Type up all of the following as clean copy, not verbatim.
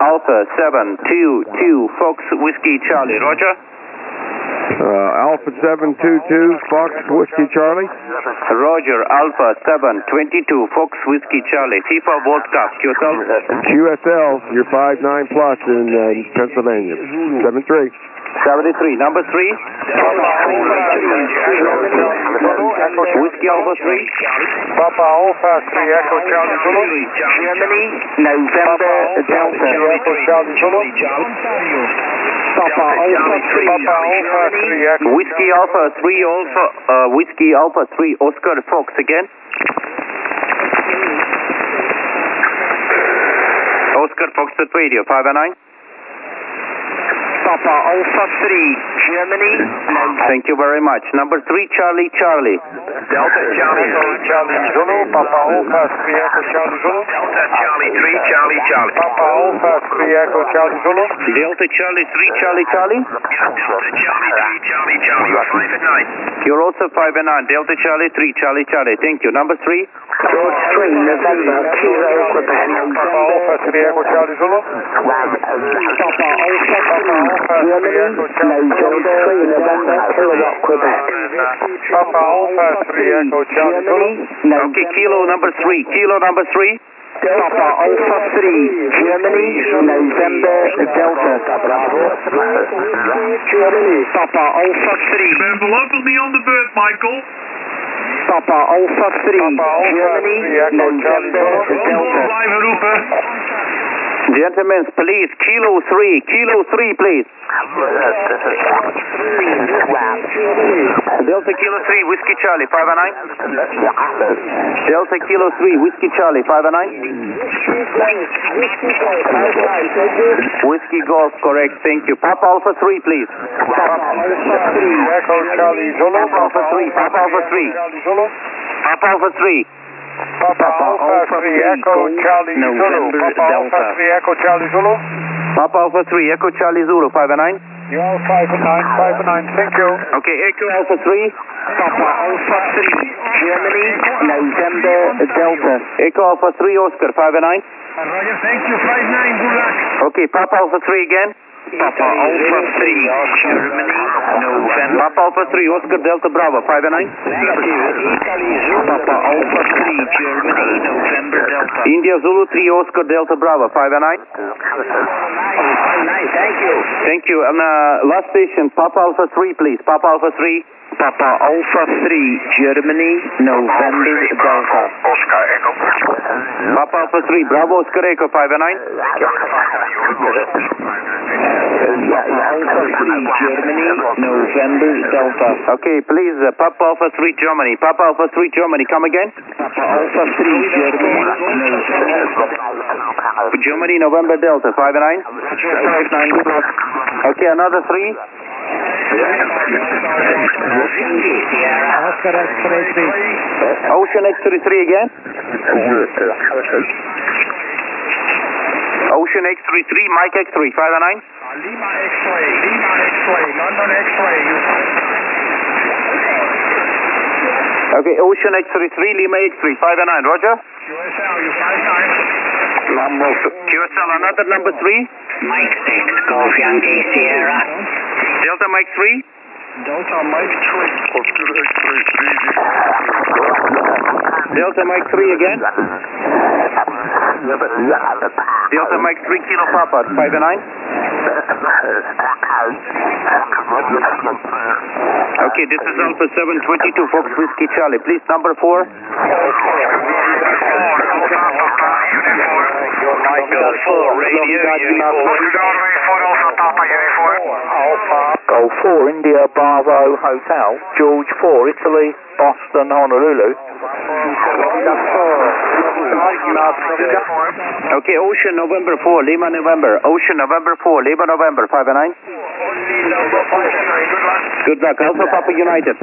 Alpha 722 Fox Whiskey Charlie, roger. Alpha 722 Fox Whiskey Charlie. Roger, Alpha 722 Fox Whiskey Charlie. FIFA broadcast, QSL. QSL, you're 59 plus in Pennsylvania. 73. 73, number 3. Whiskey Alpha 3. Papa Alpha 3 Echo Charlie Zulu. Germany, November Delta. Echo Charlie Zulu. Papa Alpha 3. Papa Alpha 3 Echo. Whiskey Alpha 3 Whiskey Alpha 3 Oscar Fox again. Oscar Fox at radio, 509. Papa Alpha 3, Germany. Thank you very much. Number 3, Charlie Charlie. Delta Charlie Zulu. Papa Alpha 3 Echo Charlie Zulu. Delta Charlie 3, Charlie Charlie. Papa Alpha 3 Echo Charlie Zulu. Delta Charlie 3 Charlie Charlie. Delta Charlie 3, Charlie Charlie. You're 5 and 9. You're also 5 and 9. Delta Charlie 3 Charlie Charlie. Thank you. Number 3. George 3, November, Kilo, Quebec. Papa Alpha 3 Echo Charlie Zulu. Papa Alpha 3, Germany. November, 3, November, Kilowatt, Quebec. Papa Alpha 3 Echo Charlie Zulu. Okay, Kilo number 3. Kilo number 3. Papa Alpha 3, Germany, November, Delta. Papa Alpha 3. Envelope will be on the bird, Michael. Papa Alpha 3, Germany, November, Delta. Blijven roepen. Gentlemen, please, Kilo 3. Kilo 3, please. Delta Kilo 3, Whiskey Charlie, 5 and 9. Delta Kilo 3, Whiskey Charlie, 5 and 9. Whiskey Golf, correct, thank you. Papa Alpha 3, please. Papa Alpha 3 Echo Charlie Zulu. Papa Alpha 3, Papa Alpha 3. Papa Alpha 3. Papa Alpha 3 Echo Charlie Zulu. Papa Alpha 3 Echo Charlie Zulu. Papa Alpha 3, Echo Charlie Zulu, 5 and 9. You're all 5 and 9, 5 and 9, thank you. Okay, Echo Alpha 3. Papa Alpha 3, Germany, November, Delta. Echo Alpha 3, Oscar, 5 and 9. Roger, thank you, 5-9, good luck. Okay, Papa Alpha 3 again. Papa Alpha 3, Germany, November. Papa Alpha 3, Oscar Delta Bravo, 5 and 9. Papa Alpha 3, Germany, November, Delta. India Zulu 3, Oscar Delta Bravo, 5 and 9. Thank you. Thank you. And last station, Papa Alpha 3, please. Papa Alpha 3. Papa Alpha 3, Germany, November, Delta. Oscar Echo. Papa Alpha 3, Bravo Oscar Echo, 5 and 9. Alpha 3, Germany, November, Delta. Okay, please, Papa Alpha 3, Germany. Papa Alpha 3, Germany, come again. Papa Alpha 3, Germany, Germany, November, Delta, 5 and 9. 5, 9, good luck. Okay, another 3. Oscar X-ray 3. Ocean X-ray 3 again. Ocean X-ray 3, Mike X-ray, 5 and 9. Lima X-ray, London X-ray. Okay, Ocean X-ray 3, Lima X-ray, 5 and 9, roger. QSL, you 5-9. QSL, another number 3. Mike 6, Golf Yankee, Sierra. Delta Mike 3. Delta Mike 3. Delta Mike 3 again. Delta Mike 3, Kilo Papa, 5 and 9. Okay, this is Alpha 722, Fox Whiskey Charlie. Please, number 4. Michael 4, radio, Golf 4 India Bravo Hotel. George 4 Italy Boston Honolulu. Okay, Ocean November 4, Lima November. Ocean November 4, Lima November, 5 and 9. Good luck. Alpha Papa United.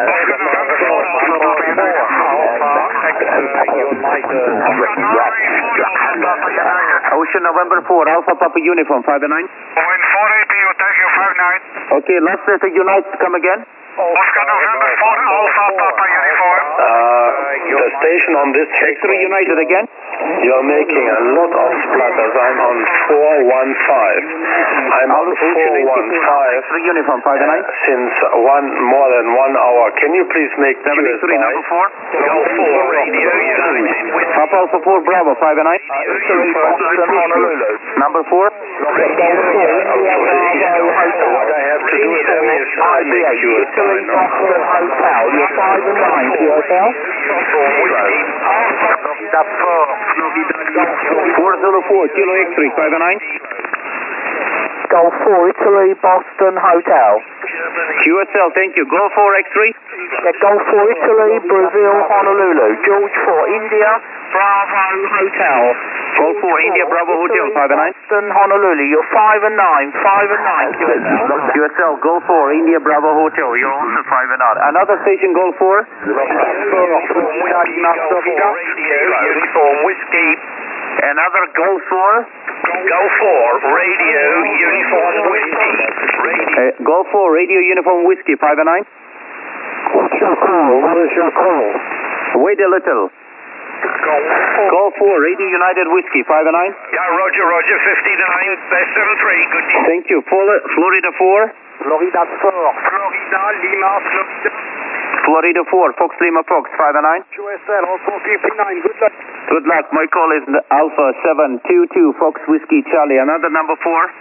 Ocean November 4, Alpha Papa Uniform, 5 and 9. Wind 480, thank you, 5-9. Okay, last letter United, come again. Oscar November 4 Alpha Papa Uniform. The station on this X3 United again. you're making a lot of splutters. I'm on 415. I'm on 415 X3 Uniform 5 and 9. since more than 1 hour. Can you please make 73 number 4. Golf 4 Radio United with Papa Alpha 4 Bravo 5 and 9. Number 4. What I have to do is I make you a sign. Hotel. You're 5 and 9 QSL. 404 Kilo X3 5 and 9. Golf 4 Italy Boston Hotel. QSL, thank you. Golf 4 X3. Golf 4 Italy Brazil Honolulu. George 4 India Bravo Hotel. Golf 4 India Bravo Hotel 5 and 9. Boston Honolulu. You're 5 and 9. 5 and 9 QSL. QSL, Golf 4 India Bravo Hotel. You're also 5 and 9. Another station, Golf 4. Uniform Whiskey. Another Golf 4. Golf 4 Radio Uniform Whiskey. Golf 4 Radio Uniform Whiskey 5 and 9. What's your call? What is your call? Wait a little. Golf 4 Radio United Whiskey 5 and 9. Yeah, Roger, 59, 73, good news. Thank you. Florida 4. Florida 4. Florida, Lima, Florida. Florida 4 Fox Lima Fox 5 and 9. QSL, also 59, good luck. Good luck. My call is Alpha 722 Fox Whiskey Charlie. Another number 4.